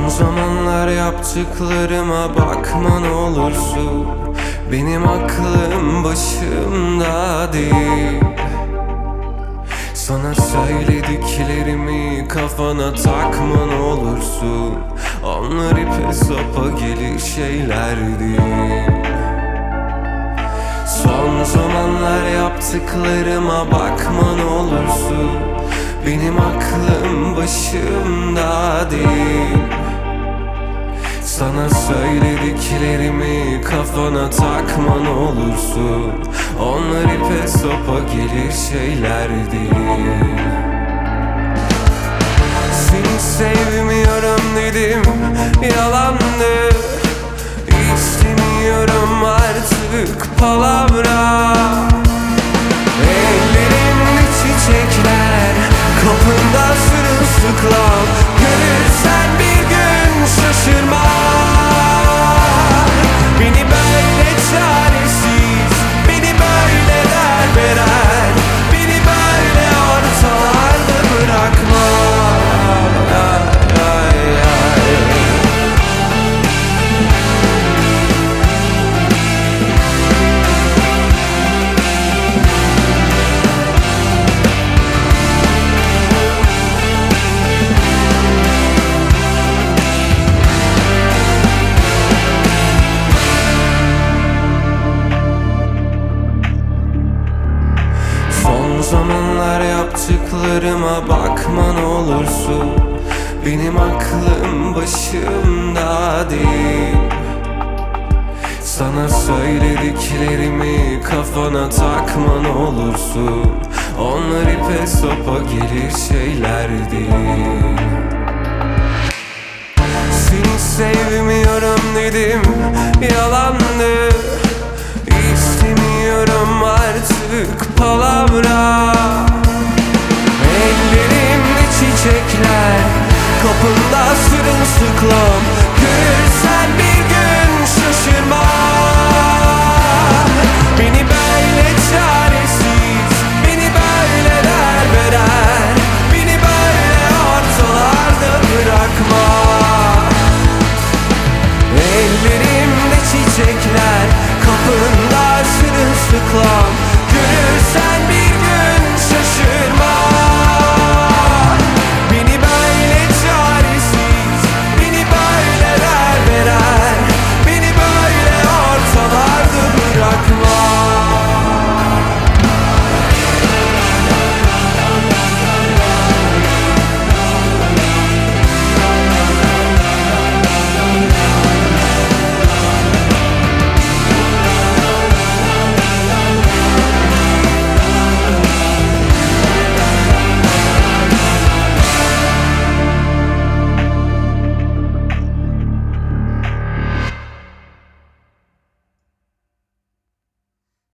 zamanlar yaptıklarıma bakma ne olursun. Benim aklım başımda değil. Sana söylediklerimi kafana takma ne olursun. Onlar ipe sapa gelir şeyler değil. Son zamanlar yaptıklarıma bakma ne olursun. Benim aklım başımda değil. Sana söylediklerimi kafana takma ne olursun. Onlar ipe sapa gelir şeyler değil. Seni sevmiyorum dedim, yalandı. İstemiyorum artık palavra. Ellerimde çiçekler, kapında sırılsıklam. Görürsen bir gün şaşırma. Beni böyle çaresiz, beni böyle derbeder, beni böyle ortalarda bırakma. Zamanlar yaptıklarıma bakma ne olursun. Benim aklım başımda değil. Sana söylediklerimi kafana takma ne olursun. Onlar ipe sapa gelir şeyler değil. Seni sevmiyorum dedim, yalandı. İstemiyorum artık palavra. Ellerimde çiçekler, kapında sırılsıklam.